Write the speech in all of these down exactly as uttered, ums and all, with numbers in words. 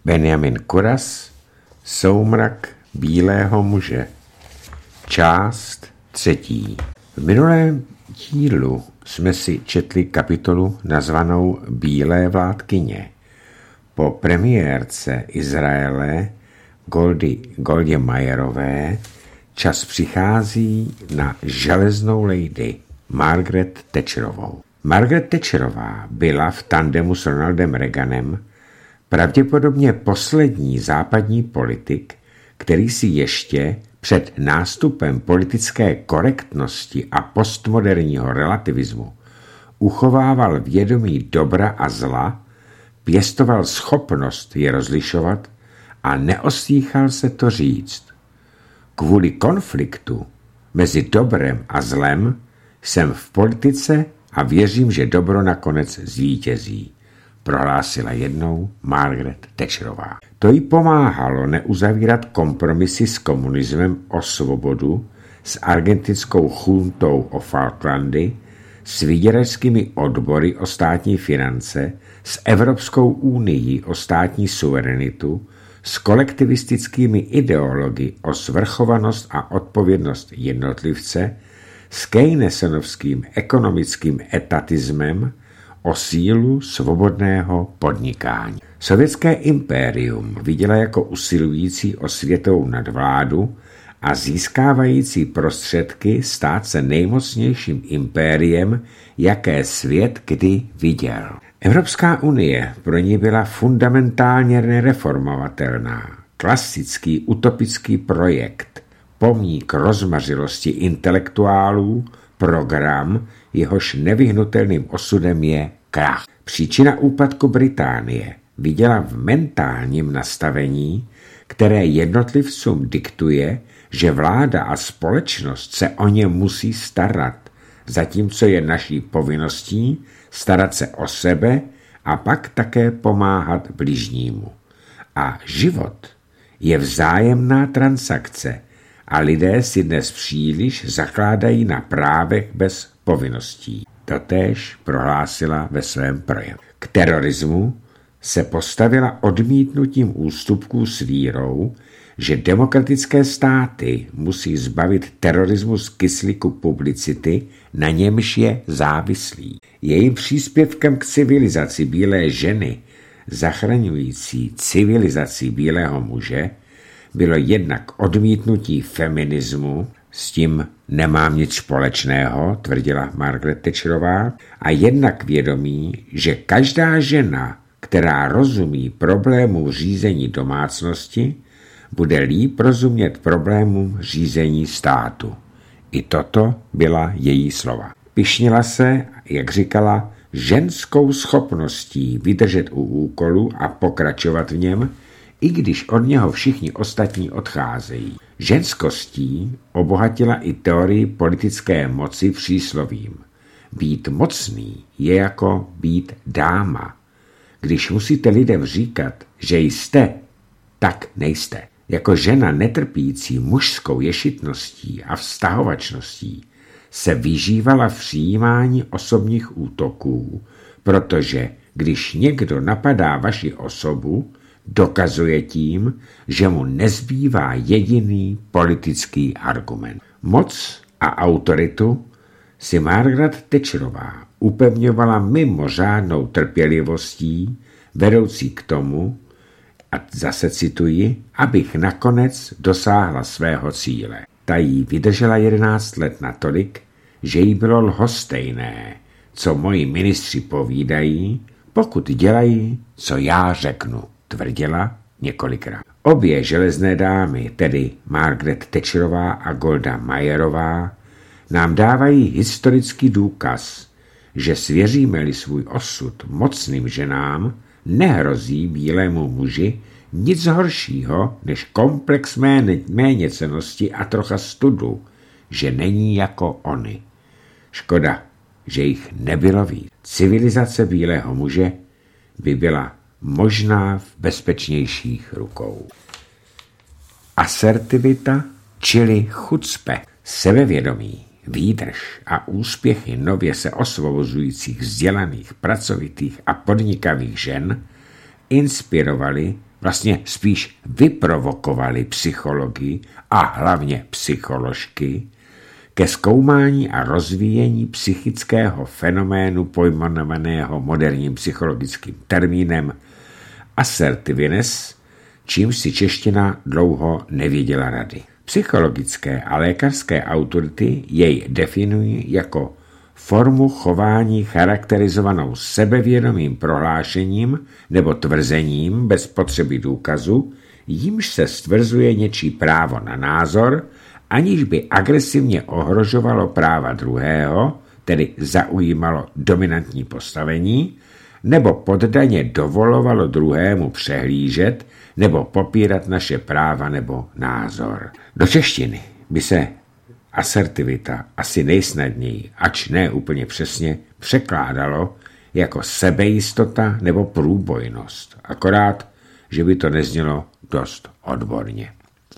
Benjamin Kuras, Soumrak bílého muže. Část třetí. V minulém dílu jsme si četli kapitolu nazvanou Bílé vládkyně. Po premiérce Izraele Goldy, Goldě Mayerové čas přichází na železnou lady Margaret Thatcherovou. Margaret Thatcherová byla v tandemu s Ronaldem Reaganem pravděpodobně poslední západní politik, který si ještě před nástupem politické korektnosti a postmoderního relativismu uchovával vědomí dobra a zla, pěstoval schopnost je rozlišovat a neostýchal se to říct. Kvůli konfliktu mezi dobrem a zlem jsem v politice a věřím, že dobro nakonec zvítězí, prohlásila jednou Margaret Thatcherová. To jí pomáhalo neuzavírat kompromisy s komunismem o svobodu, s argentinskou chuntou o Falklandy, s vyděračskými odbory o státní finance, s Evropskou unii o státní suverenitu, s kolektivistickými ideology o svrchovanost a odpovědnost jednotlivce, s keynesenovským ekonomickým etatismem o sílu svobodného podnikání. Sovětské impérium viděla jako usilující o světovou nadvládu a získávající prostředky stát se nejmocnějším impériem, jaké svět kdy viděl. Evropská unie pro ní byla fundamentálně nereformovatelná, klasický utopický projekt, pomník rozmařilosti intelektuálů, program, jehož nevyhnutelným osudem je krach. Příčina úpadku Británie viděla v mentálním nastavení, které jednotlivcům diktuje, že vláda a společnost se o ně musí starat, zatímco je naší povinností starat se o sebe a pak také pomáhat bližnímu. A život je vzájemná transakce a lidé si dnes příliš zakládají na právech bez povinností. Totéž prohlásila ve svém projevu. K terorismu se postavila odmítnutím ústupků s vírou, že demokratické státy musí zbavit terorismus kyslíku publicity, na němž je závislý. Jejím příspěvkem k civilizaci bílé ženy, zachraňující civilizaci bílého muže, bylo jednak odmítnutí feminismu, s tím nemám nic společného, tvrdila Margaret Thatcherová, a jednak vědomí, že každá žena, která rozumí problémům řízení domácnosti, bude líp rozumět problémům řízení státu. I toto byla její slova. Pyšnila se, jak říkala, ženskou schopností vydržet u úkolu a pokračovat v něm, i když od něho všichni ostatní odcházejí. Ženskostí obohatila i teorii politické moci příslovím. Být mocný je jako být dáma. Když musíte lidem říkat, že jste, tak nejste. Jako žena netrpící mužskou ješitností a vztahovačností se vyžívala v přijímání osobních útoků, protože když někdo napadá vaši osobu, dokazuje tím, že mu nezbývá jediný politický argument. Moc a autoritu si Margaret Thatcherová upevňovala mimořádnou trpělivostí, vedoucí k tomu, a zase cituji, abych nakonec dosáhla svého cíle. Ta jí vydržela jedenáct let natolik, že jí bylo lhostejné, co moji ministři povídají, pokud dělají, co já řeknu, tvrdila několikrát. Obě železné dámy, tedy Margaret Thatcherová a Golda Mayerová, nám dávají historický důkaz, že svěříme-li svůj osud mocným ženám, nehrozí bílému muži nic horšího než komplex méněcennosti a trocha studu, že není jako oni. Škoda, že jich nebylo víc. Civilizace bílého muže by byla možná v bezpečnějších rukou. Asertivita, čili chucpe, sebevědomí, výdrž a úspěchy nově se osvobozujících, vzdělaných, pracovitých a podnikavých žen inspirovaly vlastně spíš vyprovokovali psychologii a hlavně psycholožky ke zkoumání a rozvíjení psychického fenoménu pojmenovaného moderním psychologickým termínem assertiveness, čímž si čeština dlouho nevěděla rady. Psychologické a lékařské autority jej definují jako formu chování charakterizovanou sebevědomým prohlášením nebo tvrzením bez potřeby důkazu, jímž se stvrzuje něčí právo na názor, aniž by agresivně ohrožovalo práva druhého, tedy zaujímalo dominantní postavení, nebo poddaně dovolovalo druhému přehlížet nebo popírat naše práva nebo názor. Do češtiny by se asertivita asi nejsnadněji, ač ne úplně přesně, překládalo jako sebejistota nebo průbojnost, akorát, že by to neznělo dost odborně.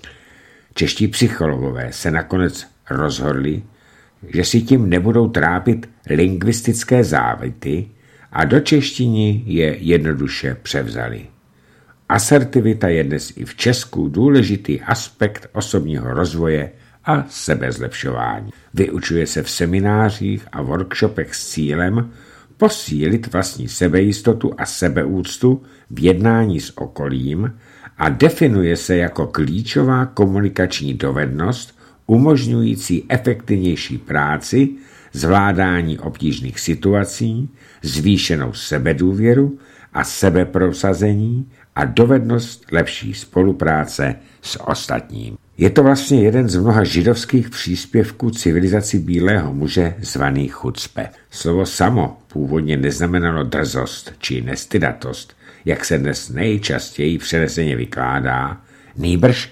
Čeští psychologové se nakonec rozhodli, že si tím nebudou trápit lingvistické závity a do češtiny je jednoduše převzali. Asertivita je dnes i v Česku důležitý aspekt osobního rozvoje a sebezlepšování. Vyučuje se v seminářích a workshopech s cílem posílit vlastní sebejistotu a sebeúctu v jednání s okolím a definuje se jako klíčová komunikační dovednost umožňující efektivnější práci, zvládání obtížných situací, zvýšenou sebedůvěru a sebeprosazení a dovednost lepší spolupráce s ostatním. Je to vlastně jeden z mnoha židovských příspěvků civilizaci bílého muže zvaný chucpe. Slovo samo původně neznamenalo drzost či nestydatost, jak se dnes nejčastěji přeneseně vykládá, nýbrž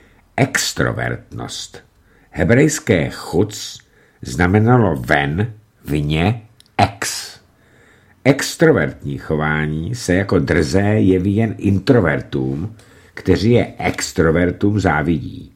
extrovertnost. Hebrejské chuc znamenalo ven, vně, ex. Extrovertní chování se jako drzé jeví jen introvertům, kteří je extrovertům závidí.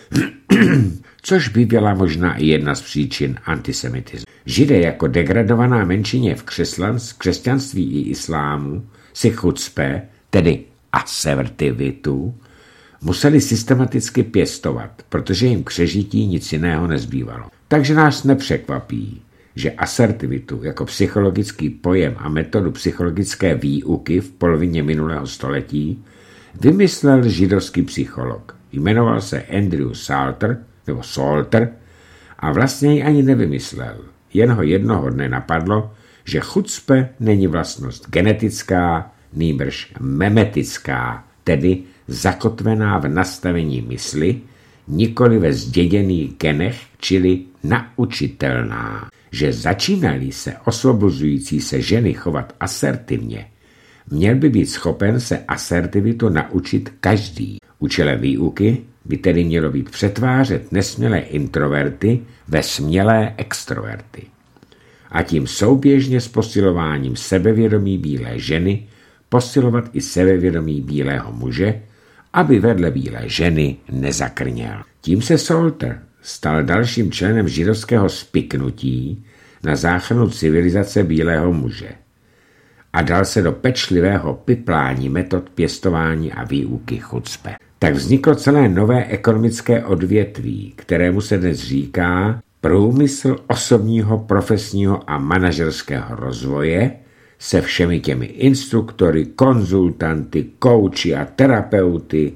Což by byla možná i jedna z příčin antisemitismu. Židé jako degradovaná menšině v křesťanství i islámu si chucpe, tedy asertivitu, museli systematicky pěstovat, protože jim k přežití nic jiného nezbývalo. Takže nás nepřekvapí, že asertivitu jako psychologický pojem a metodu psychologické výuky v polovině minulého století vymyslel židovský psycholog. Jmenoval se Andrew Salter, nebo Salter, a vlastně ji ani nevymyslel. Jen ho jednoho dne napadlo, že chucpe není vlastnost genetická, nýbrž memetická, tedy zakotvená v nastavení mysli, nikoli ve zděděných genech, čili naučitelná. Že začínaly se osvobozující se ženy chovat asertivně, měl by být schopen se asertivitu naučit každý. Účelem výuky by tedy mělo být přetvářet nesmělé introverty ve smělé extroverty. A tím souběžně s posilováním sebevědomí bílé ženy posilovat i sebevědomí bílého muže, aby vedle bílé ženy nezakrněl. Tím se Salter stal dalším členem židovského spiknutí na záchranu civilizace bílého muže a dal se do pečlivého piplání metod pěstování a výuky chucpe. Tak vzniklo celé nové ekonomické odvětví, kterému se dnes říká průmysl osobního, profesního a manažerského rozvoje se všemi těmi instruktory, konzultanty, kouči a terapeuty,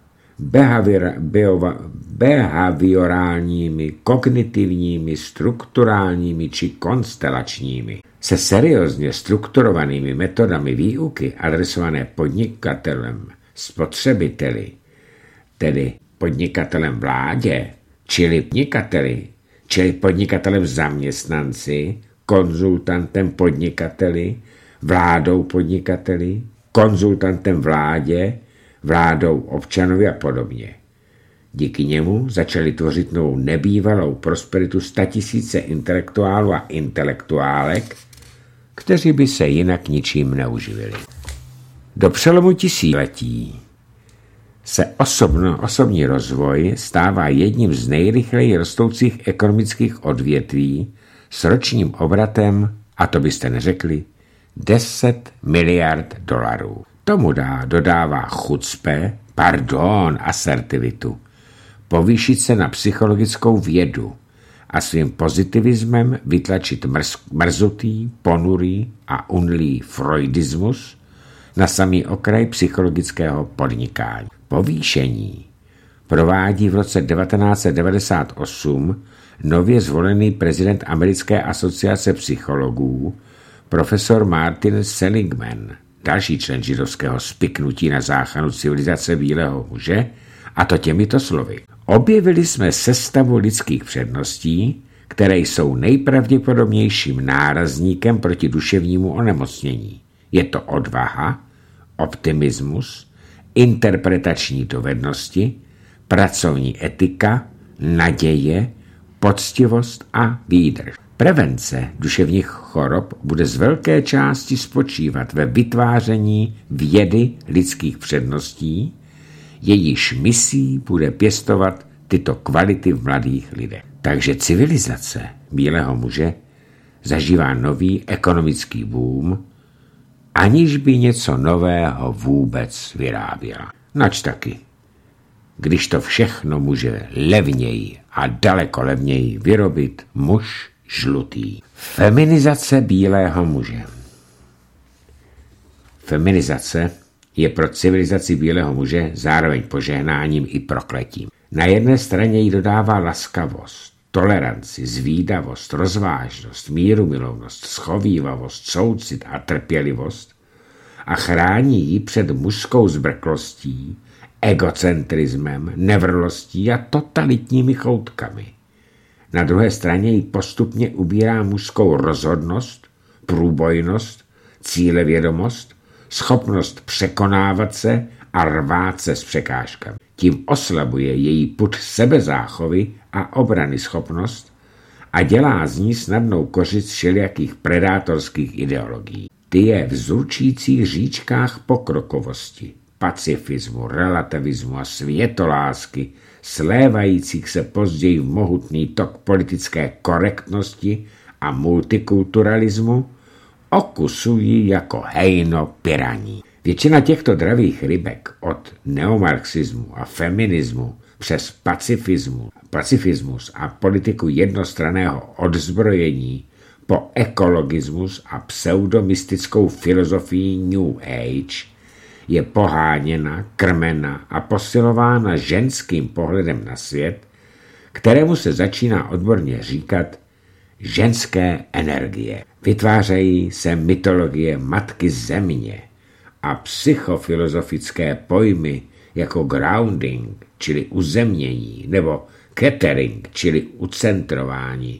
behaviorálními, kognitivními, strukturálními či konstelačními. Se seriózně strukturovanými metodami výuky adresované podnikatelem, spotřebiteli, tedy podnikatelem vládě, čili podnikateli, čili podnikatelem zaměstnanci, konzultantem podnikateli, vládou podnikateli, konzultantem vládě, vládou občanovi a podobně. Díky němu začali tvořit novou nebývalou prosperitu statisíce intelektuálů a intelektuálek, kteří by se jinak ničím neuživili. Do přelomu tisíciletí se osobno, osobní rozvoj stává jedním z nejrychleji rostoucích ekonomických odvětví s ročním obratem, a to byste neřekli, deset miliard dolarů. tomu dá, dodává chucpe, pardon, asertivitu, povýšit se na psychologickou vědu a svým pozitivismem vytlačit mrz, mrzutý, ponurý a unlý freudismus na samý okraj psychologického podnikání. Povýšení provádí v roce devatenáct set devadesát osm nově zvolený prezident Americké asociace psychologů, profesor Martin Seligman, další člen židovského spiknutí na záchranu civilizace bílého muže, a to těmito slovy. Objevili jsme sestavu lidských předností, které jsou nejpravděpodobnějším nárazníkem proti duševnímu onemocnění. Je to odvaha, optimismus, interpretační dovednosti, pracovní etika, naděje, poctivost a výdrž. Prevence duševních chorob bude z velké části spočívat ve vytváření vědy lidských předností, jejíž misí bude pěstovat tyto kvality v mladých lidech. Takže civilizace bílého muže zažívá nový ekonomický boom, aniž by něco nového vůbec vyráběla. Nač taky, když to všechno může levněji a daleko levněji vyrobit muž žlutý. Feminizace bílého muže. Feminizace je pro civilizaci bílého muže zároveň požehnáním i prokletím. Na jedné straně jí dodává laskavost, toleranci, zvídavost, rozvážnost, mírumilovnost, schovívavost, soucit a trpělivost a chrání ji před mužskou zbrklostí, egocentrismem, nevrlostí a totalitními choutkami. Na druhé straně jí postupně ubírá mužskou rozhodnost, průbojnost, cílevědomost, schopnost překonávat se a rvát se s překážkami. Tím oslabuje její pud sebezáchovy a obrany schopnost a dělá z ní snadnou kořist všelijakých predátorských ideologií. Ty je v zručících říčkách pokrokovosti, pacifismu, relativismu a světolásky, slévajících se později v mohutný tok politické korektnosti a multikulturalismu, okusují jako hejno piraní. Většina těchto dravých rybek od neomarxismu a feminismu přes pacifismu, pacifismus a politiku jednostranného odzbrojení po ekologismus a pseudomystickou filozofii New Age je poháněna, krmena a posilována ženským pohledem na svět, kterému se začíná odborně říkat ženské energie. Vytvářejí se mytologie matky země a psychofilozofické pojmy jako grounding, čili uzemnění, nebo catering, čili ucentrování,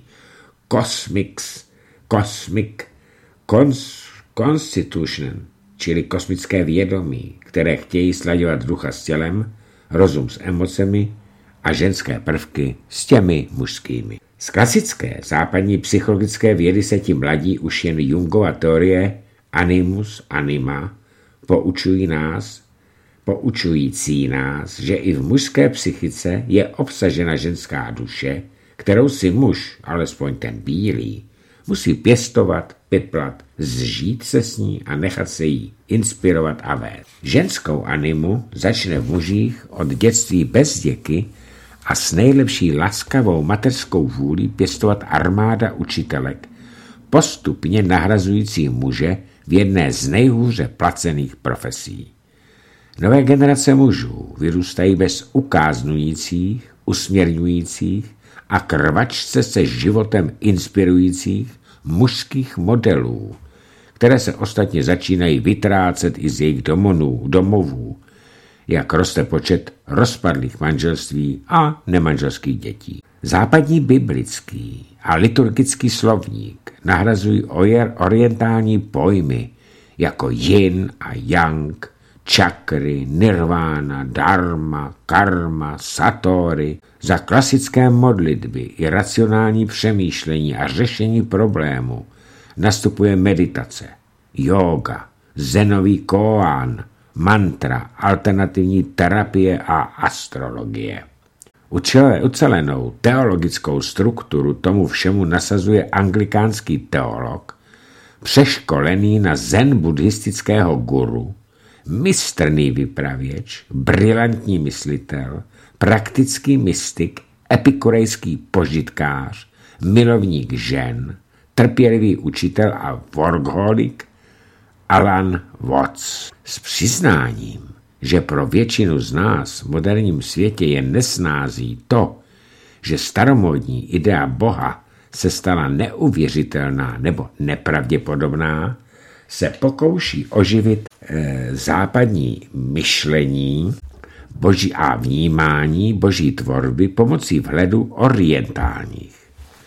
cosmics, cosmic cons, constitution, čili kosmické vědomí, které chtějí slaďovat ducha s tělem, rozum s emocemi a ženské prvky s těmi mužskými. Z klasické západní psychologické vědy se tím mladí už jen Jungova teorie animus anima poučují nás, poučující nás, že i v mužské psychice je obsažena ženská duše, kterou si muž, alespoň ten bílý, musí pěstovat, piplat, zžít se s ní a nechat se jí inspirovat a vést. Ženskou animu začne v mužích od dětství bez děky a s nejlepší laskavou mateřskou vůlí pěstovat armáda učitelek, postupně nahrazující muže v jedné z nejhůře placených profesí. Nové generace mužů vyrůstají bez ukáznujících, usměrňujících a krvačce se životem inspirujících mužských modelů, které se ostatně začínají vytrácet i z jejich domonů, domovů, jak roste počet rozpadlých manželství a nemanželských dětí. Západní biblický a liturgický slovník nahrazují orientální pojmy jako yin a yang, čakry, nirvána, dharma, karma, satori. Za klasické modlitby i racionální přemýšlení a řešení problému nastupuje meditace, yoga, zenový koán, mantra, alternativní terapie a astrologie. Ucelenou teologickou strukturu tomu všemu nasazuje anglikánský teolog, přeškolený na zen buddhistického guru, mistrný vypravěč, brilantní myslitel, praktický mystik, epikurejský požitkář, milovník žen, trpělivý učitel a workholik Alan Watts. S přiznáním, že pro většinu z nás v moderním světě je nesnází to, že staromódní idea Boha se stala neuvěřitelná nebo nepravděpodobná, se pokouší oživit e, západní myšlení boží a vnímání boží tvorby pomocí vhledu orientálních.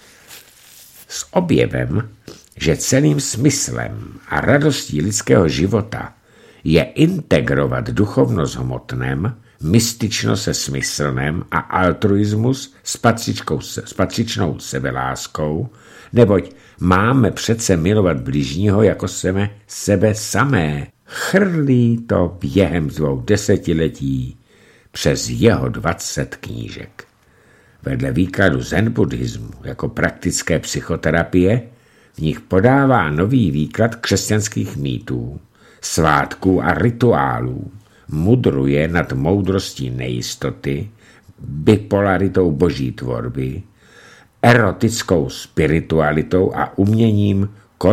S objevem, že celým smyslem a radostí lidského života je integrovat duchovnost hmotnem, mystičnost se smyslem a altruismus s, s patřičnou sebeláskou, neboť máme přece milovat bližního jako sebe, sebe samé. Chrlí to během dvou desetiletí přes jeho dvacet knížek. Vedle výkladu zen buddhismu jako praktické psychoterapie v nich podává nový výklad křesťanských mýtů, svátků a rituálů, mudruje nad moudrostí nejistoty, bipolaritou boží tvorby, erotickou spiritualitou a uměním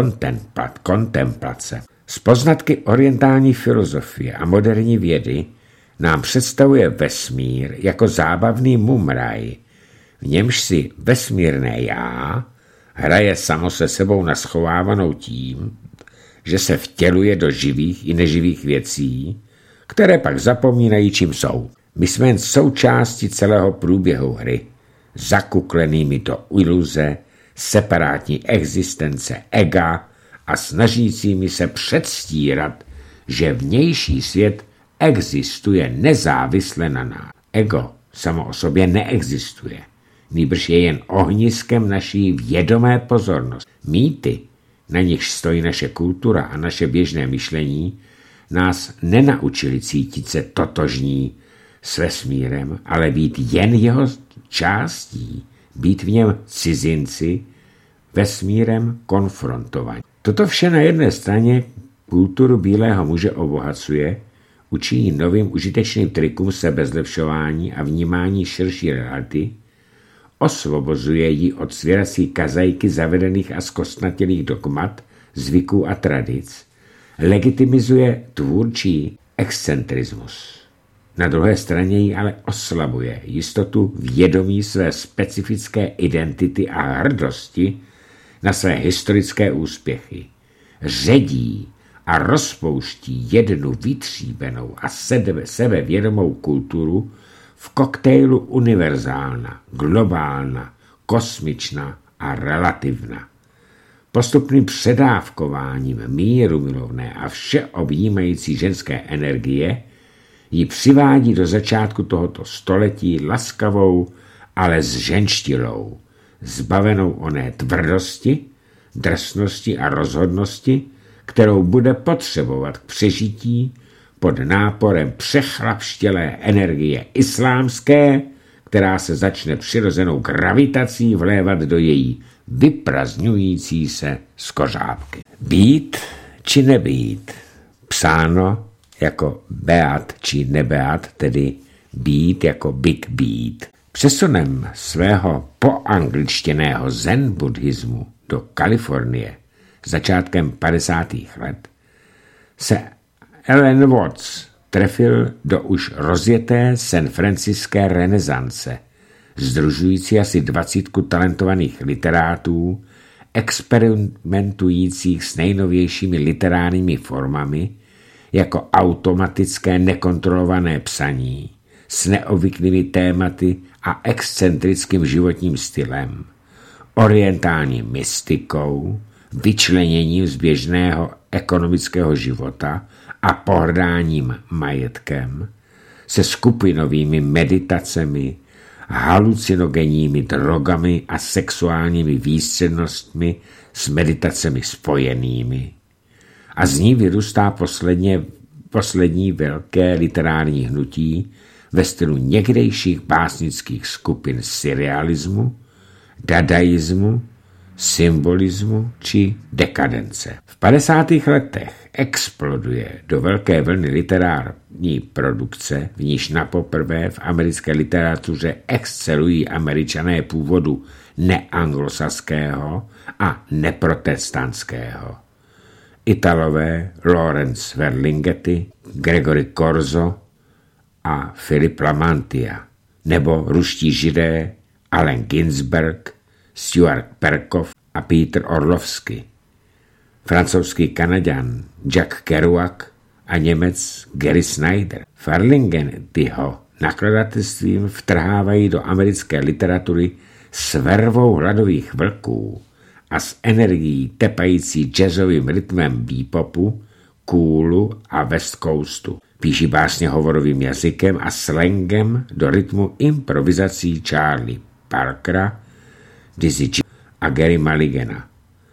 kontemplace. Z poznatky orientální filozofie a moderní vědy nám představuje vesmír jako zábavný mumraj, v němž si vesmírné já hraje samo se sebou naschovávanou tím, že se vtěluje do živých i neživých věcí, které pak zapomínají, čím jsou. My jsme jen součástí celého průběhu hry, zakuklenými do iluze, separátní existence ega a snažícími se předstírat, že vnější svět existuje nezávisle na nás. Ego samo o sobě neexistuje, nýbrž je jen ohniskem naší vědomé pozornosti. Mýty, na nichž stojí naše kultura a naše běžné myšlení, nás nenaučili cítit se totožní s vesmírem, ale být jen jeho částí, být v něm cizinci, vesmírem konfrontovaní. Toto vše na jedné straně kulturu bílého muže obohacuje, učí ji novým užitečným trikům sebezlepšování a vnímání širší reality, osvobozuje ji od svěrací kazajky zavedených a zkostnatělých dogmat, zvyků a tradic, legitimizuje tvůrčí excentrismus. Na druhé straně ji ale oslabuje jistotu vědomí své specifické identity a hrdosti na své historické úspěchy. Ředí a rozpouští jednu vytříbenou a sebe, sebevědomou kulturu v koktejlu univerzálna, globálna, kosmična a relativna. Postupným předávkováním míru milovné a všeobjímající ženské energie ji přivádí do začátku tohoto století laskavou, ale zženštilou, zbavenou oné tvrdosti, drsnosti a rozhodnosti, kterou bude potřebovat k přežití pod náporem přechlapštělé energie islámské, která se začne přirozenou gravitací vlévat do její vyprazňující se skořápky. Být či nebýt, psáno jako beat či nebeat, tedy být jako big beat. Přesunem svého poangličtěného zen buddhismu do Kalifornie začátkem padesátých let se Alan Watts trefil do už rozjeté San Franciské renesance, sdružující asi dvacítku talentovaných literátů, experimentujících s nejnovějšími literárními formami, jako automatické nekontrolované psaní, s neobvyklými tématy a excentrickým životním stylem, orientální mystikou, vyčleněním z běžného ekonomického života a pohrdáním majetkem, se skupinovými meditacemi, halucinogenními drogami a sexuálními výstřednostmi s meditacemi spojenými. A z ní vyrůstá posledně, poslední velké literární hnutí ve stylu někdejších básnických skupin surrealismu, dadaismu, symbolismu či dekadence. V padesátých letech exploduje do velké vlny literární produkce, v níž napoprvé v americké literatuře excelují Američané původu neanglosaského a neprotestantského. Italové Lawrence Ferlinghetti, Gregory Corso a Philip Lamantia, nebo ruští Židé Allen Ginsberg, Stuart Perkoff a Peter Orlovsky, francouzský Kanaďan Jack Kerouac a Němec Gary Snyder. Ferlinghettiho nakladatelstvím vtrhávají do americké literatury s vervou hladových vlků a s energií tepající jazzovým rytmem bebopu, coolu a west coastu. Píší básně hovorovým jazykem a slangem do rytmu improvizací Charlie Parkera, Dizzy a Gary Mulligana.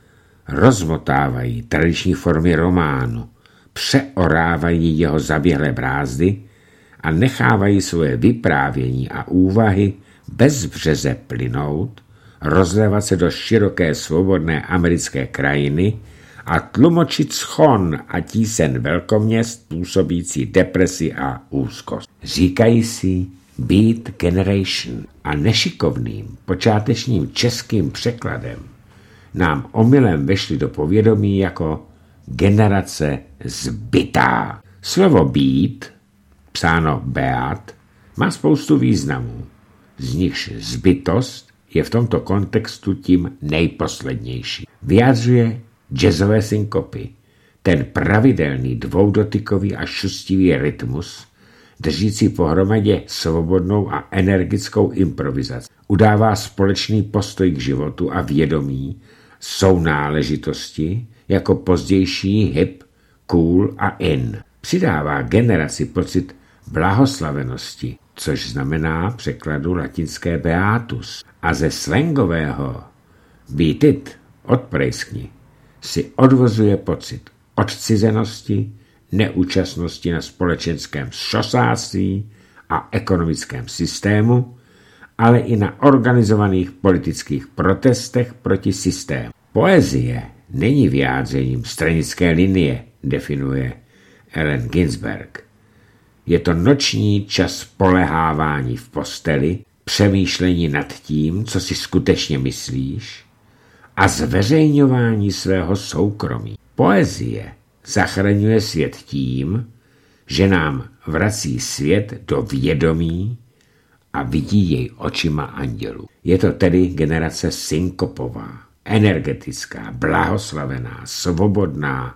Rozmotávají tradiční formy románu, přeorávají jeho zaběhlé brázdy a nechávají svoje vyprávění a úvahy bezbřeze plynout, rozlévat se do široké svobodné americké krajiny a tlumočit schon a tíseň velkoměst působící depresi a úzkost. Říkají si Beat Generation a nešikovným počátečním českým překladem nám omylem vešli do povědomí jako generace zbytá. Slovo beat, psáno beat, má spoustu významů, z nichž zbytost je v tomto kontextu tím nejposlednější. Vyjádřuje jazzové synkopy, ten pravidelný dvoudotykový a šustivý rytmus, držící pohromadě svobodnou a energickou improvizaci. Udává společný postoj k životu a vědomí, sounáležitosti jako pozdější hip, cool a in. Přidává generaci pocit blahoslavenosti, což znamená překladu latinské beatus. A ze slangového beat it, odprejskni, si odvozuje pocit odcizenosti, neúčastnosti na společenském šosáctví a ekonomickém systému, ale i na organizovaných politických protestech proti systému. Poezie není vyjádřením stranické linie, definuje Allen Ginsberg. Je to noční čas polehávání v posteli, přemýšlení nad tím, co si skutečně myslíš, a zveřejňování svého soukromí. Poezie zachraňuje svět tím, že nám vrací svět do vědomí a vidí jej očima andělů. Je to tedy generace synkopová, energetická, blahoslavená, svobodná,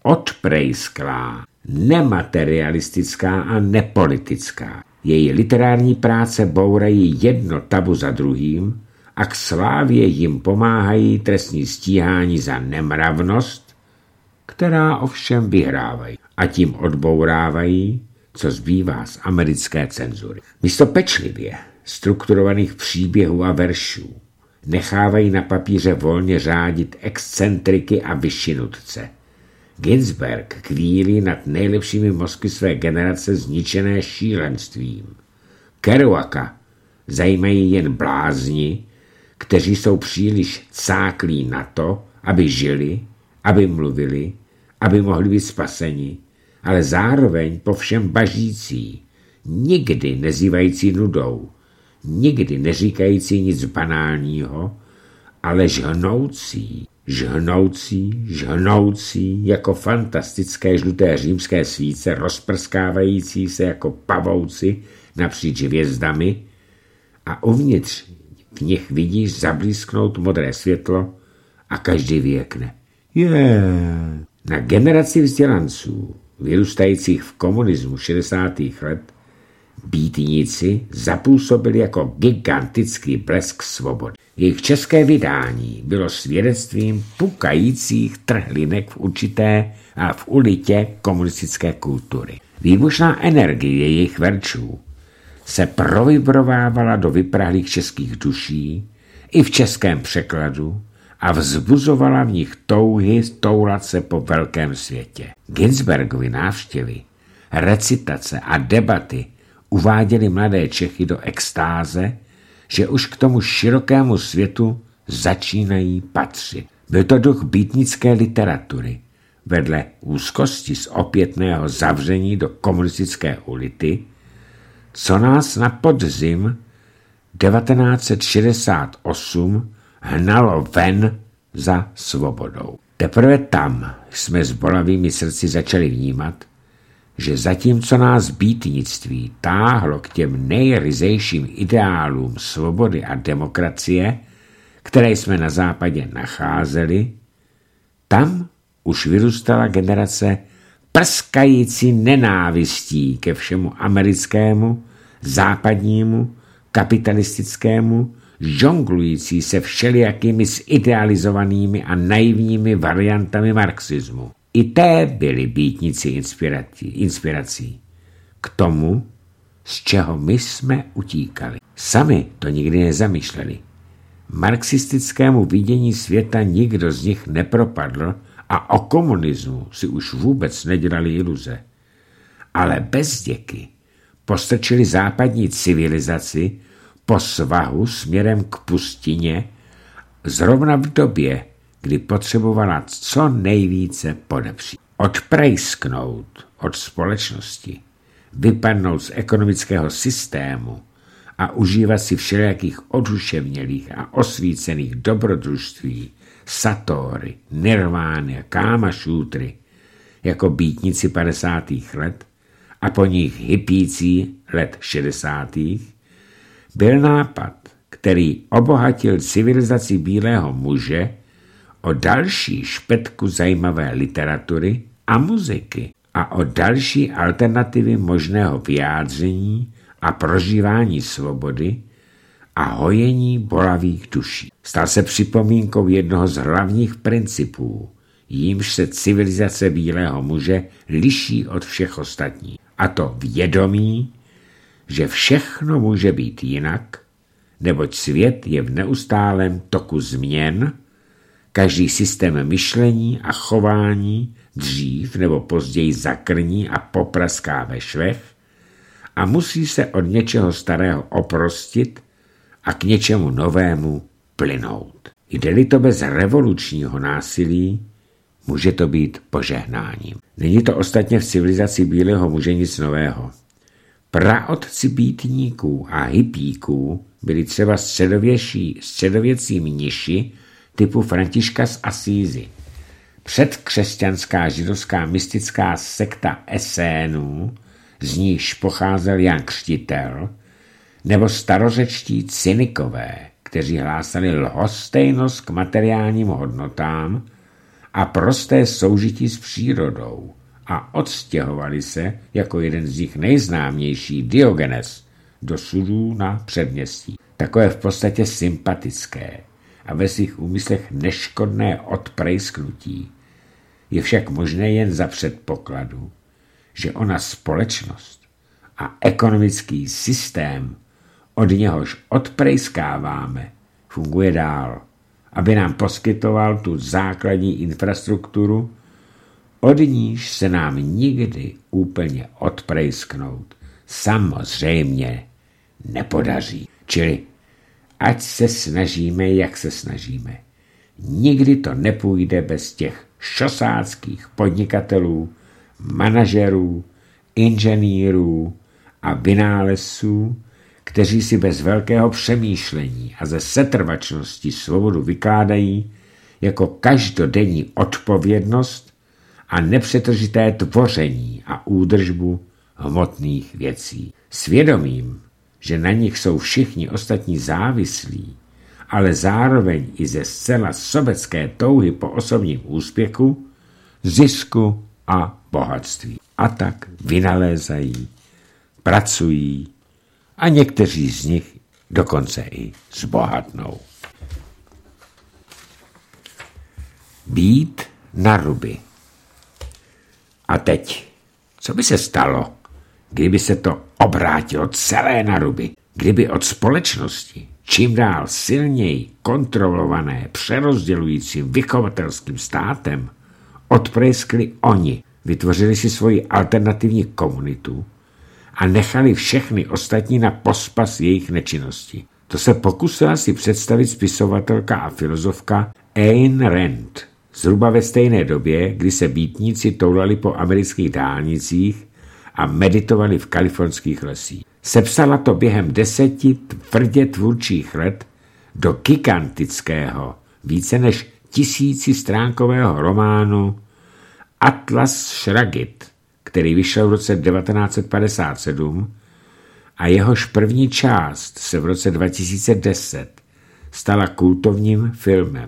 odprejsklá, nematerialistická a nepolitická. Její literární práce bourají jedno tabu za druhým a k slávě jim pomáhají trestní stíhání za nemravnost, která ovšem vyhrávají, a tím odbourávají, co zbývá z americké cenzury. Místo pečlivě strukturovaných příběhů a veršů nechávají na papíře volně řádit excentriky a vyšinutce. Ginsberg kvílí nad nejlepšími mozky své generace zničené šílenstvím. Kerouaka zajímají jen blázni, kteří jsou příliš cáklí na to, aby žili, aby mluvili, aby mohli být spaseni, ale zároveň po všem bažící, nikdy nezývající nudou, nikdy neříkající nic banálního, ale žhnoucí, žhnoucí, žhnoucí jako fantastické žluté římské svíce, rozprskávající se jako pavouci napříč hvězdami, a uvnitř v nich vidíš zablísknout modré světlo a každý vyjekne. Yeah. Na generaci vzdělanců, vyrůstajících v komunismu šedesátých let, býtníci zapůsobili jako gigantický blesk svobody. Jejich české vydání bylo svědectvím pukajících trhlinek v určité a v ulitě komunistické kultury. Výbušná energie jejich verčů se provibrovávala do vyprahlých českých duší i v českém překladu a vzbuzovala v nich touhy toulat se po velkém světě. Ginsbergovy návštěvy, recitace a debaty uváděly mladé Čechy do extáze, že už k tomu širokému světu začínají patřit. Byl to duch býtnické literatury. Vedle úzkosti z opětného zavření do komunistické ulity, co nás na podzim devatenáct set šedesát osm hnalo ven za svobodou. Teprve tam jsme s bolavými srdci začali vnímat, že zatímco nás býtnictví táhlo k těm nejryzejším ideálům svobody a demokracie, které jsme na západě nacházeli, tam už vyrůstala generace prskající nenávistí ke všemu americkému, západnímu, kapitalistickému, žonglující se všelijakými zidealizovanými a naivními variantami marxismu. I té byli býtníci inspirací k tomu, z čeho my jsme utíkali. Sami to nikdy nezamýšleli. Marxistickému vidění světa nikdo z nich nepropadl a o komunismu si už vůbec nedělali iluze. Ale bezděky postrčili západní civilizaci po svahu směrem k pustině zrovna v době, kdy potřebovala co nejvíce podepřít. Odprejsknout od společnosti, vypadnout z ekonomického systému a užívat si všelijakých oduševnělých a osvícených dobrodružství, satóry, nirvány a kámašútry, jako býtnici padesátých let a po nich hypící let šedesátých, byl nápad, který obohatil civilizaci bílého muže o další špetku zajímavé literatury a muziky a o další alternativy možného vyjádření a prožívání svobody a hojení bolavých duší. Stal se připomínkou jednoho z hlavních principů, jímž se civilizace bílého muže liší od všech ostatních. A to vědomí, že všechno může být jinak, neboť svět je v neustálém toku změn, každý systém myšlení a chování dřív nebo později zakrní a popraská ve švech a musí se od něčeho starého oprostit a k něčemu novému plynout. Jde-li to bez revolučního násilí, může to být požehnáním. Není to ostatně v civilizaci bílého muže nic nového. Praotci býtníků a hypíků byli třeba středověší, středověcí mniši typu Františka z Asízy, předkřesťanská židovská mystická sekta Esénů, z níž pocházel Jan Křtitel, nebo starořečtí cynikové, kteří hlásali lhostejnost k materiálním hodnotám a prosté soužití s přírodou a odstěhovali se, jako jeden z nich nejznámější Diogenes, do sudů na předměstí. Takové v podstatě sympatické a ve svých úmyslech neškodné odprejsknutí je však možné jen za předpokladu, že ona společnost a ekonomický systém, od něhož odprejskáváme, funguje dál, aby nám poskytoval tu základní infrastrukturu, od níž se nám nikdy úplně odprejsknout samozřejmě nepodaří. Čili ať se snažíme, jak se snažíme, nikdy to nepůjde bez těch šosáckých podnikatelů, manažerů, inženýrů a vynálezců, kteří si bez velkého přemýšlení a ze setrvačnosti svobodu vykládají jako každodenní odpovědnost a nepřetržité tvoření a údržbu hmotných věcí. Svědomím, že na nich jsou všichni ostatní závislí, ale zároveň i ze zcela sobecké touhy po osobním úspěchu, zisku a bohatství. A tak vynalézají, pracují a někteří z nich dokonce i zbohatnou. Být na ruby. A teď, co by se stalo, kdyby se to obrátilo celé na ruby? Kdyby od společnosti čím dál silněji kontrolované přerozdělujícím vychovatelským státem odprejskli oni, vytvořili si svoji alternativní komunitu a nechali všechny ostatní na pospas jejich nečinnosti. To se pokusila si představit spisovatelka a filozofka Ayn Rand zhruba ve stejné době, kdy se býtníci toulali po amerických dálnicích a meditovali v kalifornských lesích. Sepsala to během deseti tvrdě tvůrčích let do gigantického, více než tisíci stránkového románu Atlas Shrugged, který vyšel v roce devatenáct set padesát sedm a jehož první část se v roce dva tisíce deset stala kultovním filmem.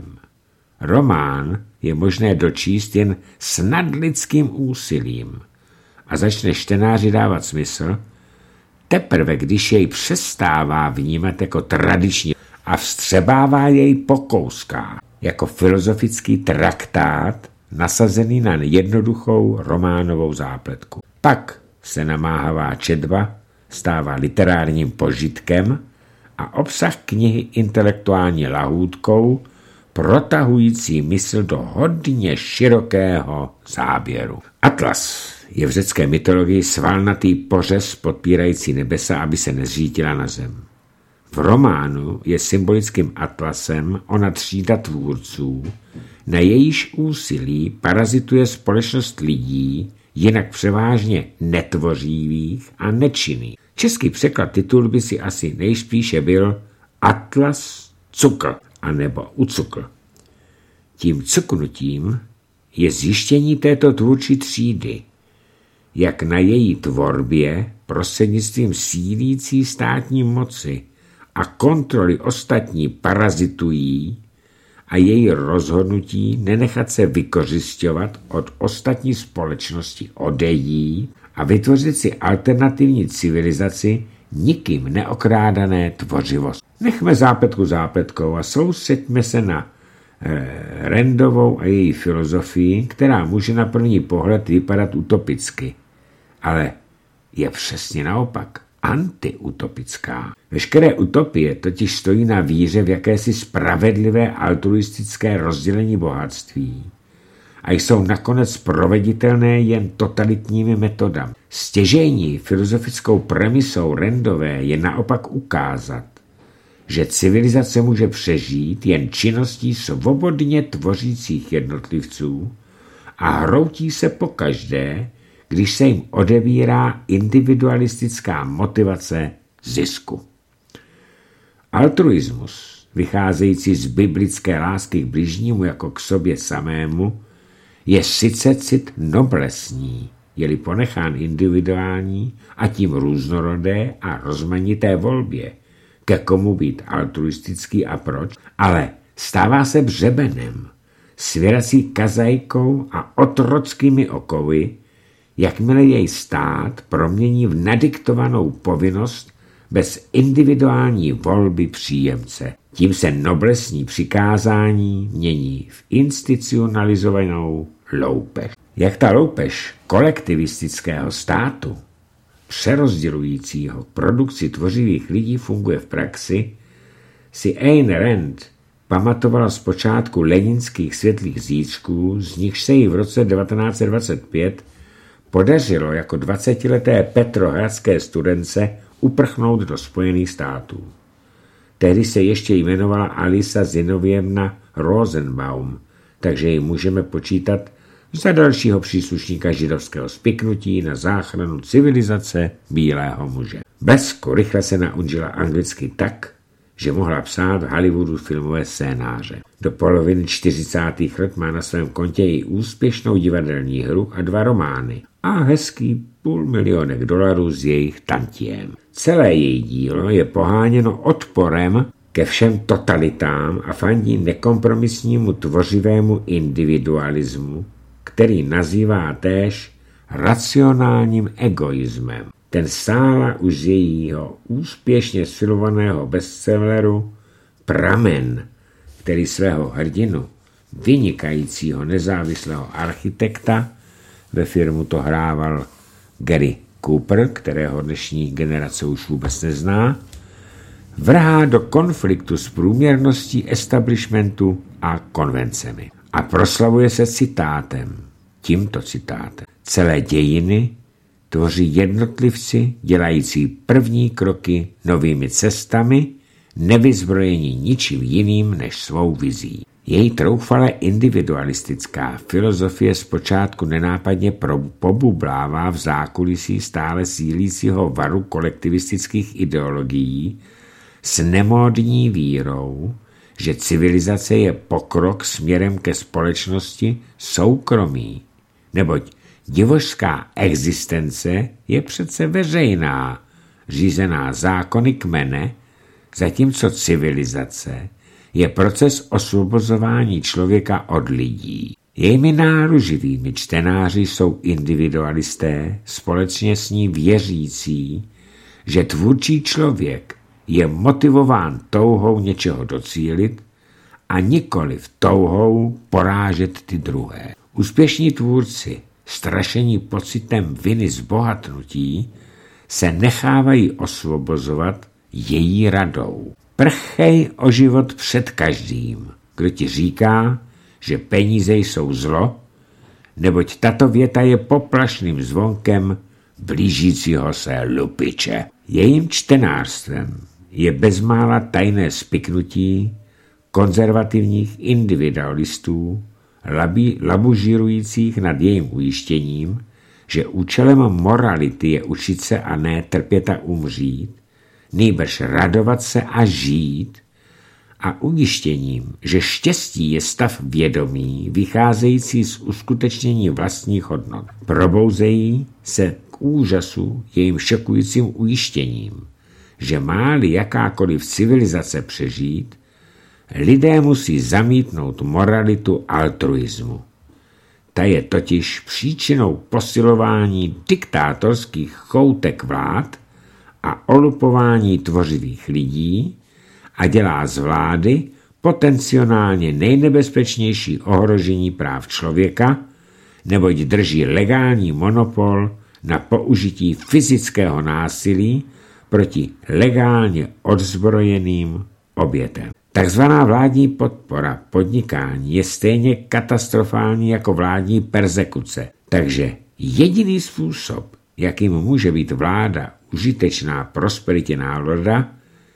Román je možné dočíst jen s nadlidským úsilím a začne čtenáři dávat smysl, teprve když jej přestává vnímat jako tradiční a vstřebává jej po kouskách, jako filozofický traktát nasazený na jednoduchou románovou zápletku. Pak se namáhavá četba stává literárním požitkem a obsah knihy intelektuální lahůdkou, protahující mysl do hodně širokého záběru. Atlas je v řecké mytologii svalnatý pořez podpírající nebesa, aby se nezřítila na zem. V románu je symbolickým atlasem ona třída tvůrců, na jejíž úsilí parazituje společnost lidí, jinak převážně netvořivých a nečinných. Český překlad titulu by si asi nejspíše byl Atlas cukl, anebo ucukl. Tím cuknutím je zjištění této tvůrčí třídy, jak na její tvorbě prostřednictvím sílící státní moci a kontroly ostatní parazitují a její rozhodnutí nenechat se vykořisťovat od ostatní společnosti odejít a vytvořit si alternativní civilizaci nikým neokrádané tvořivost. Nechme zápletku zápletkou a soustřeďme se na e, Randovou a její filozofii, která může na první pohled vypadat utopicky, ale je přesně naopak antiutopická. Veškeré utopie totiž stojí na víře v jakési spravedlivé altruistické rozdělení bohatství a jsou nakonec proveditelné jen totalitními metodami. Stěžejní filozofickou premisou Randové je naopak ukázat, že civilizace může přežít jen činností svobodně tvořících jednotlivců a hroutí se pokaždé, když se jim odebírá individualistická motivace zisku. Altruismus, vycházející z biblické lásky k bližnímu jako k sobě samému, je sice cit noblesní, je-li ponechán individuální a tím různorodé a rozmanité volbě, ke komu být altruistický a proč, ale stává se břebenem, svěrací kazajkou a otrockými okovy, jakmile jej stát promění v nadiktovanou povinnost bez individuální volby příjemce. Tím se noblesní přikázání mění v institucionalizovanou loupež. Jak ta loupež kolektivistického státu, přerozdělujícího produkci tvořivých lidí, funguje v praxi, si Ayn Rand pamatovala zpočátku leninských světlých zítřků, z nichž se jí v roce devatenáct set dvacet pět podařilo jako dvacetileté petrohradské studence uprchnout do Spojených států. Tehdy se ještě jmenovala Alisa Zinověvna Rosenbaum, takže ji můžeme počítat za dalšího příslušníka židovského spiknutí na záchranu civilizace bílého muže. Blesku rychle se naučila anglicky tak, že mohla psát v Hollywoodu filmové scénáře. Do poloviny čtyřicátých let má na svém kontě i úspěšnou divadelní hru a dva romány a hezký půl milionek dolarů z jejich tantiem. Celé její dílo je poháněno odporem ke všem totalitám a fandí nekompromisnímu tvořivému individualismu, který nazývá též racionálním egoismem. Ten sála už z jejího úspěšně sfilmovaného bestselleru Pramen, který svého hrdinu, vynikajícího nezávislého architekta, ve filmu to hrával Gary Cooper, kterého dnešní generace už vůbec nezná, vrhá do konfliktu s průměrností establishmentu a konvencemi. A proslavuje se citátem, tímto citátem. Celé dějiny tvoří jednotlivci dělající první kroky novými cestami nevyzbrojeni ničím jiným než svou vizí. Její troufale individualistická filozofie zpočátku nenápadně pobublává v zákulisí stále sílícího varu kolektivistických ideologií s nemódní vírou, že civilizace je pokrok směrem ke společnosti soukromí, neboť divožská existence je přece veřejná, řízená zákony kmene, zatímco civilizace je proces osvobozování člověka od lidí. Jejími náruživými čtenáři jsou individualisté, společně s ní věřící, že tvůrčí člověk je motivován touhou něčeho docílit a nikoliv touhou porážet ty druhé. Úspěšní tvůrci, strašení pocitem viny zbohatnutí, se nechávají osvobozovat její radou. Prchej o život před každým, kdo ti říká, že peníze jsou zlo, neboť tato věta je poplašným zvonkem blížícího se lupiče. Jejím čtenářstvem je bezmála tajné spiknutí konzervativních individualistů, labí, labužírujících nad jejím ujištěním, že účelem morality je učit se a ne trpět a umřít, nýbrž radovat se a žít, a ujištěním, že štěstí je stav vědomí, vycházející z uskutečnění vlastních hodnot. Probouzejí se k úžasu jejím šokujícím ujištěním, že má-li jakákoliv civilizace přežít, lidé musí zamítnout moralitu altruismu. Ta je totiž příčinou posilování diktátorských choutek vlád a olupování tvořivých lidí a dělá z vlády potenciálně nejnebezpečnější ohrožení práv člověka, neboť drží legální monopol na použití fyzického násilí proti legálně odzbrojeným obětem. Takzvaná vládní podpora podnikání je stejně katastrofální jako vládní perzekuce, takže jediný způsob, jakým může být vláda užitečná prosperitě národa,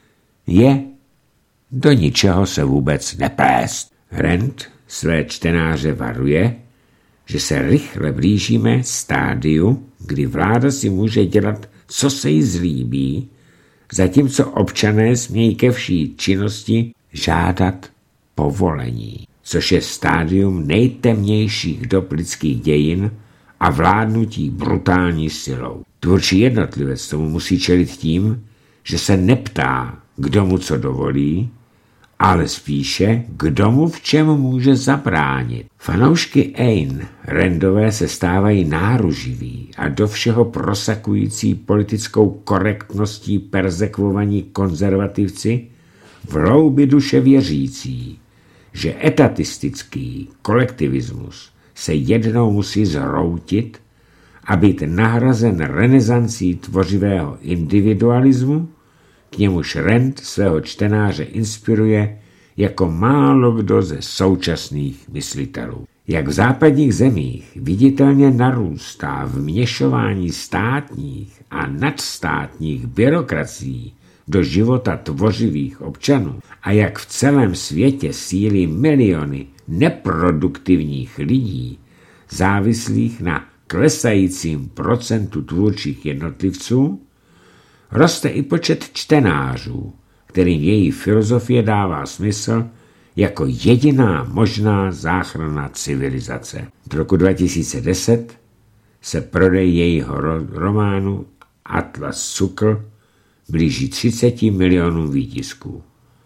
je do ničeho se vůbec neplést. Rand své čtenáře varuje, že se rychle blížíme stádiu, kdy vláda si může dělat, co se jí zlíbí, zatímco občané smějí ke vší činnosti žádat povolení, což je stádium nejtemnějších dob lidských dějin a vládnutí brutální silou. Tvůrčí jednotlivec tomu musí čelit tím, že se neptá, kdo mu co dovolí, ale spíše, kdo mu v čem může zabránit. Fanoušky Ayn Randové se stávají náruživí a do všeho prosakující politickou korektností perzekvovaní konzervativci v hloubi duše věřící, že etatistický kolektivismus se jednou musí zhroutit a být nahrazen renesancí tvořivého individualismu, k němuž Rand svého čtenáře inspiruje jako málo kdo ze současných myslitelů. Jak v západních zemích viditelně narůstá vměšování státních a nadstátních byrokracií do života tvořivých občanů a jak v celém světě sílí miliony neproduktivních lidí, závislých na klesajícím procentu tvůrčích jednotlivců, roste i počet čtenářů, kterým její filozofie dává smysl jako jediná možná záchrana civilizace. Od roku dva tisíce deset se prodej jejího románu Atlas Cukr blíží třiceti milionům výtisků.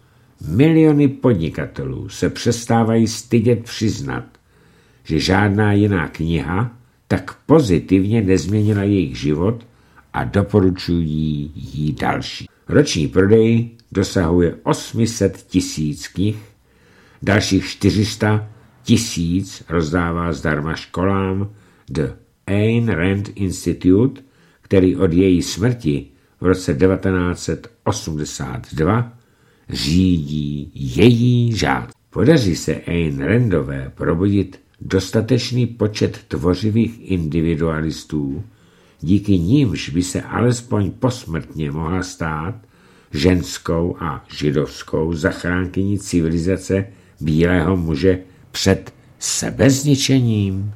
Miliony podnikatelů se přestávají stydět přiznat, že žádná jiná kniha tak pozitivně nezměnila jejich život a doporučují jí další. Roční prodej dosahuje osm set tisíc knih, dalších čtyři sta tisíc rozdává zdarma školám The Ayn Rand Institute, který od její smrti v roce devatenáct set osmdesát dva řídí její žád. Podaří se Ayn Randové probudit dostatečný počet tvořivých individualistů, díky nímž by se alespoň posmrtně mohla stát, ženskou a židovskou zachránkyní civilizace bílého muže před sebezničením.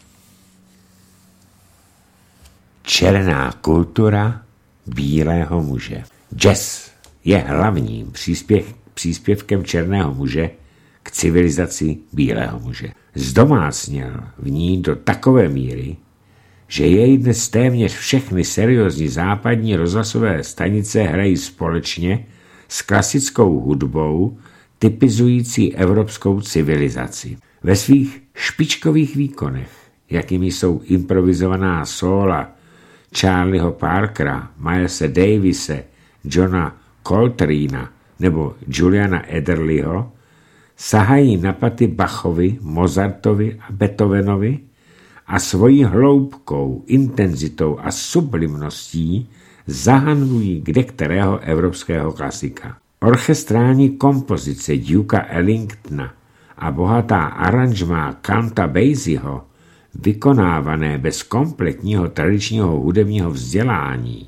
Černá kultura bílého muže. Jazz je hlavním příspěv, příspěvkem černého muže k civilizaci bílého muže. Zdomácněl v ní do takové míry, že jej dnes téměř všechny seriózní západní rozhlasové stanice hrají společně s klasickou hudbou typizující evropskou civilizaci. Ve svých špičkových výkonech, jakými jsou improvizovaná sóla Charlieho Parkera, Milese Davise, Johna Coltrane'a nebo Juliana Ederlyho, sahají na paty Bachovi, Mozartovi a Beethovenovi a svojí hloubkou, intenzitou a sublimností zahanvují kdekterého evropského klasika. Orchestrální kompozice Duka Ellingtona a bohatá aranžmá Counta Basieho, vykonávané bez kompletního tradičního hudebního vzdělání,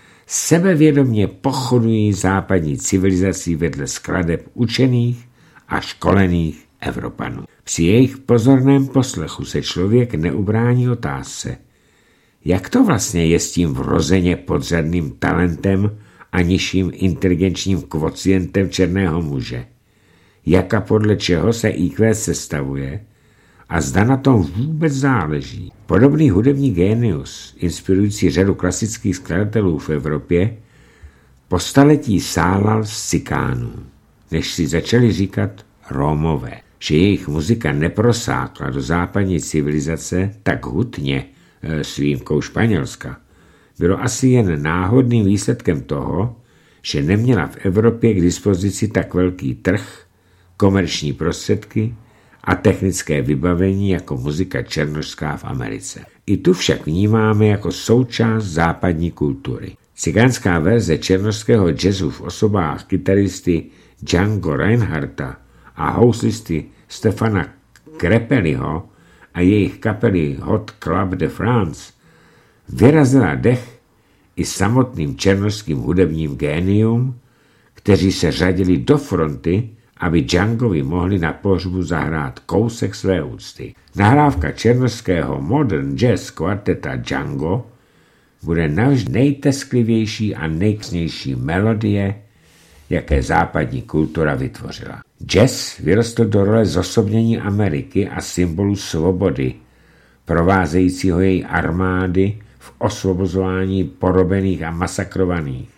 sebevědomě pochodují západní civilizací vedle skladeb učených a školených Evropanů. Při jejich pozorném poslechu se člověk neubrání otázce, jak to vlastně je s tím vrozeně podřadným talentem a nižším inteligenčním kvocientem černého muže, jak a podle čeho se í kvé sestavuje a zda na tom vůbec záleží. Podobný hudební génius, inspirující řadu klasických skladatelů v Evropě, po staletí sálal z cikánů, než si začali říkat Rómové. Že jejich muzika neprosákla do západní civilizace tak hutně, s výjimkou Španělska, bylo asi jen náhodným výsledkem toho, že neměla v Evropě k dispozici tak velký trh, komerční prostředky a technické vybavení jako muzika černošská v Americe. I tu však vnímáme jako součást západní kultury. Cigánská verze černošského jazzu v osobách kytaristy Django Reinhardta a houslisty Stefana Krepeliho a jejich kapely Hot Club de France vyrazila dech i samotným černošským hudebním génium, kteří se řadili do fronty, aby Djangovi mohli na pohřbu zahrát kousek své úcty. Nahrávka černošského modern jazz kvarteta Django bude navždy nejtesklivější a nejkřnější melodie, jaké západní kultura vytvořila. Jazz vyrostl do role zosobnění Ameriky a symbolu svobody, provázejícího její armády v osvobozování porobených a masakrovaných.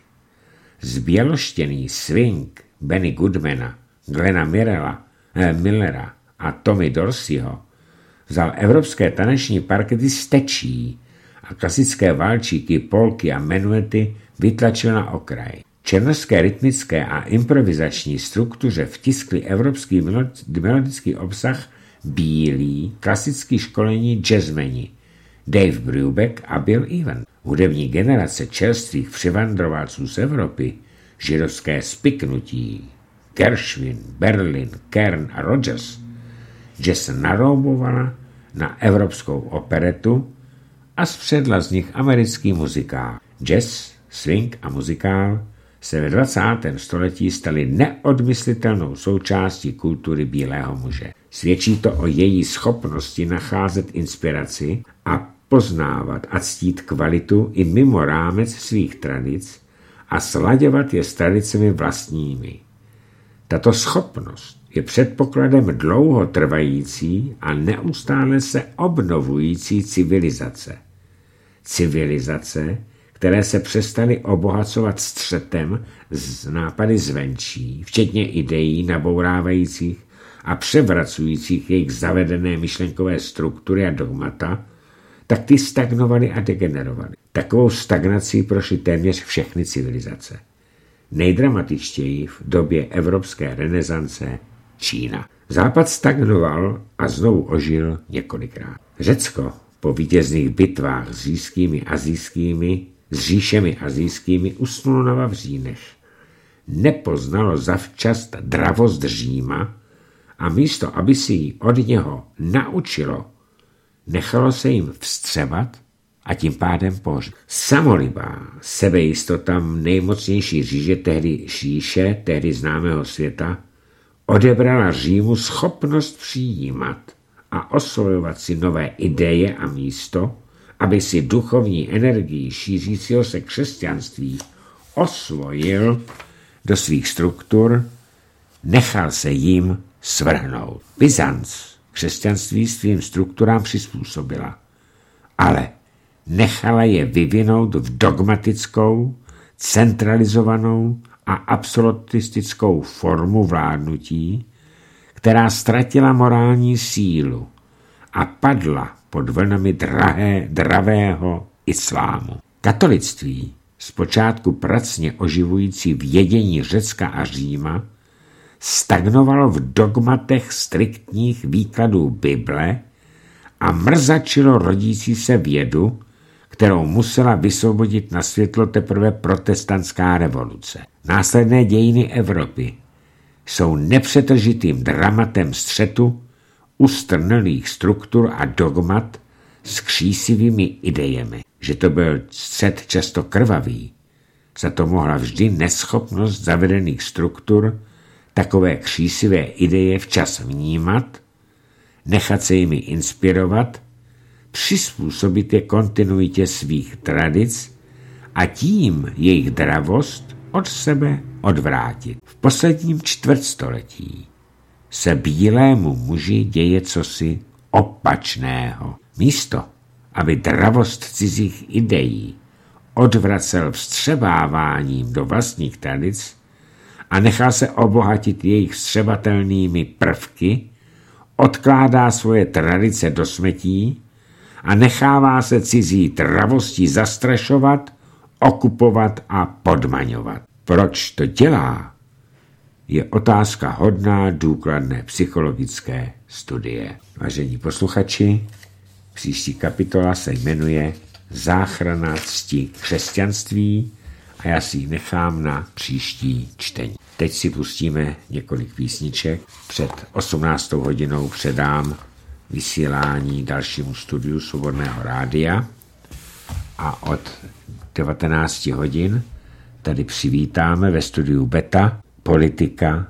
Zběloštěný swing Benny Goodmana, Glena Mirela, eh, Millera a Tommy Dorseyho vzal evropské taneční parkety z tečí a klasické válčíky, polky a menuety vytlačil na okraj. Černošské rytmické a improvizační struktuře vtiskli evropský melodický obsah bílí, klasický školení jazzmeni Dave Brubeck a Bill Evans. Hudební generace čerstvých přivandrovalců z Evropy, židovské spiknutí, Gershwin, Berlin, Kern a Rogers, jazz naroubovala na evropskou operetu a spředla z nich americký muzikál. Jazz, swing a muzikál se ve dvacátém století staly neodmyslitelnou součástí kultury bílého muže. Svědčí to o její schopnosti nacházet inspiraci a poznávat a ctít kvalitu i mimo rámec svých tradic a slaďovat je s tradicemi vlastními. Tato schopnost je předpokladem dlouhotrvající a neustále se obnovující civilizace. Civilizace, které se přestaly obohacovat střetem z nápady zvenčí, včetně ideí nabourávajících a převracujících jejich zavedené myšlenkové struktury a dogmata, tak ty stagnovaly a degenerovaly. Takovou stagnací prošly téměř všechny civilizace. Nejdramatičtěji v době evropské renesance Čína. Západ stagnoval a znovu ožil několikrát. Řecko po vítězných bitvách s říšskými asijskými, s říšemi asijskými usnulo na Vavřínech. Nepoznalo zavčas dravost Říma a místo, aby si ji od něho naučilo, nechalo se jim vstřebat a tím pádem pohřeb. Samolibá sebejistota nejmocnější říže tehdy šíše, tehdy známého světa, odebrala Římu schopnost přijímat a osvojovat si nové ideje a místo, aby si duchovní energii šířícího se křesťanství osvojil do svých struktur, nechal se jim svrhnout. Byzanc křesťanství svým strukturám přizpůsobila, ale nechala je vyvinout v dogmatickou, centralizovanou a absolutistickou formu vládnutí, která ztratila morální sílu a padla pod vlnami drahé, dravého islámu. Katolictví, zpočátku pracně oživující vědění Řecka a Říma, stagnovalo v dogmatech striktních výkladů Bible a mrzačilo rodící se vědu, kterou musela vysvobodit na světlo teprve protestantská revoluce. Následné dějiny Evropy jsou nepřetržitým dramatem střetu ustrnulých struktur a dogmat s křísivými idejemi. Že to byl střet často krvavý, za to mohla vždy neschopnost zavedených struktur takové křísivé ideje včas vnímat, nechat se jimi inspirovat, přizpůsobit je kontinuitě svých tradic a tím jejich dravost od sebe odvrátit. V posledním čtvrtstoletí se bílému muži děje cosi opačného. Místo, aby dravost cizích ideí odvracel vstřebáváním do vlastních tradic a nechal se obohatit jejich vstřebatelnými prvky, odkládá svoje tradice do smetí a nechává se cizí dravostí zastrašovat, okupovat a podmaňovat. Proč to dělá, je otázka hodná důkladné psychologické studie. Vážení posluchači, příští kapitola se jmenuje Záchrana cti křesťanství a já si ji nechám na příští čtení. Teď si pustíme několik písniček. Před osmnáctou hodinou předám vysílání dalšímu studiu Svobodného rádia a od devatenácti hodin tady přivítáme ve studiu Beta politika,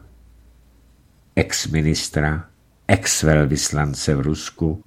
ex-ministra, ex-velvyslance v Rusku,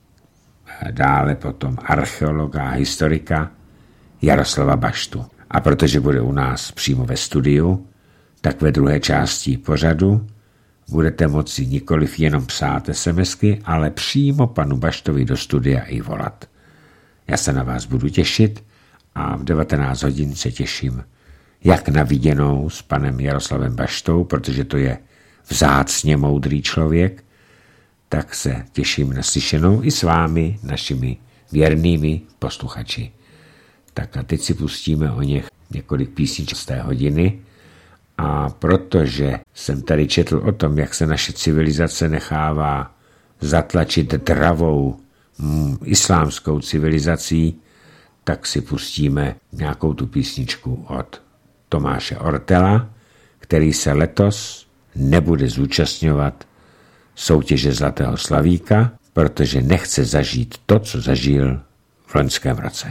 dále potom archeologa a historika Jaroslava Baštu. A protože bude u nás přímo ve studiu, tak ve druhé části pořadu budete moci nikoliv jenom psát SMSky, ale přímo panu Baštovi do studia i volat. Já se na vás budu těšit a v devatenáct hodin se těším jak na viděnou s panem Jaroslavem Baštou, protože to je vzácně moudrý člověk, tak se těším na slyšenou i s vámi, našimi věrnými posluchači. Tak a teď si pustíme o něch několik písniček z té hodiny a protože jsem tady četl o tom, jak se naše civilizace nechává zatlačit dravou mm, islámskou civilizací, tak si pustíme nějakou tu písničku od Tomáše Ortela, který se letos nebude zúčastňovat soutěže Zlatého slavíka, protože nechce zažít to, co zažil v loňském roce.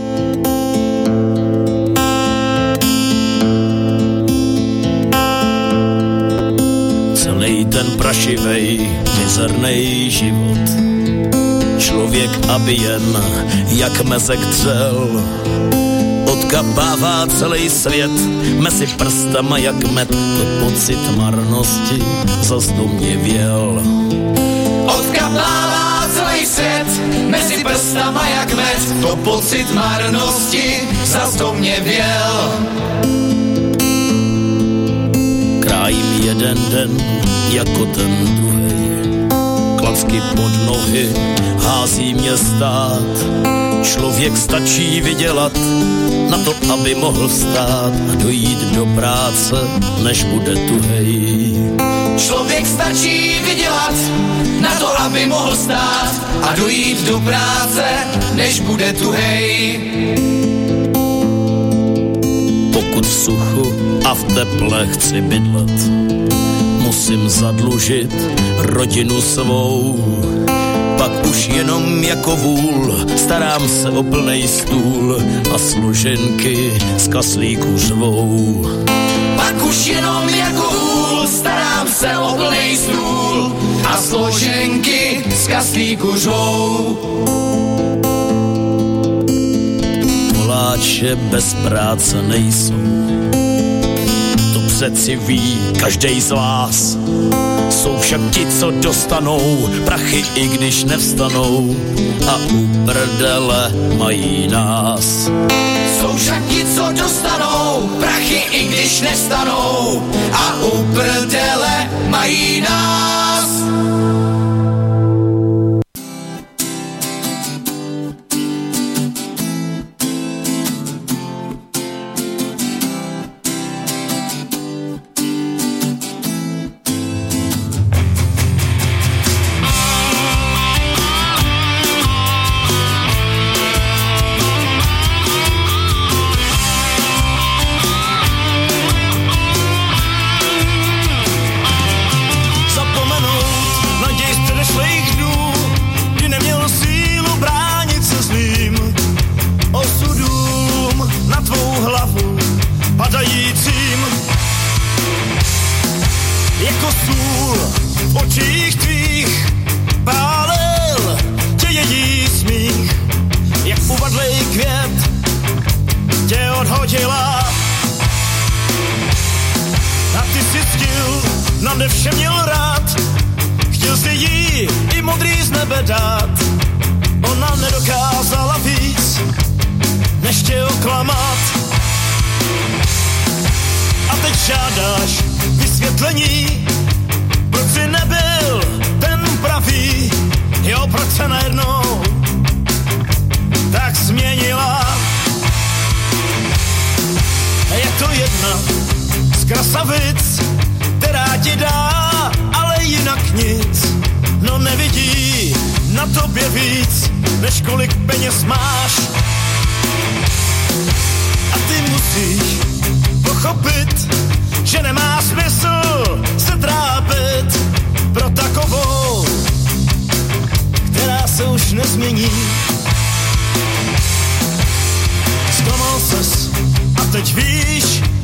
Celý ten prašivej, mizernej život, člověk aby jen jak mezek dřel, odkapává celý svět mezi prstama jak med, to pocit marnosti zas do mě věl. Odkapává celý svět mezi prstama jak med, to pocit marnosti zas do mě věl. Krájím jeden den jako ten druhej, klacky pod nohy hází mě stát. Člověk stačí vydělat na to, aby mohl vstát a dojít do práce, než bude tuhej. Člověk stačí vydělat na to, aby mohl stát a dojít do práce, než bude tuhej. Pokud v suchu a v teple chci bydlet, musím zadlužit rodinu svou. pak už jenom jako vůl starám se o plnej stůl a složenky z kaslíku řvou. Pak už jenom jako vůl starám se o plnej stůl a složenky z kaslíku řvou. Koláče bez práce nejsou, to přeci ví každej z vás. Jsou však ti, co dostanou prachy, i když nevstanou a u prdele mají nás. Jsou však ti, co dostanou prachy, i když nevstanou a u prdele mají nás. Zklamal ses a teď víš,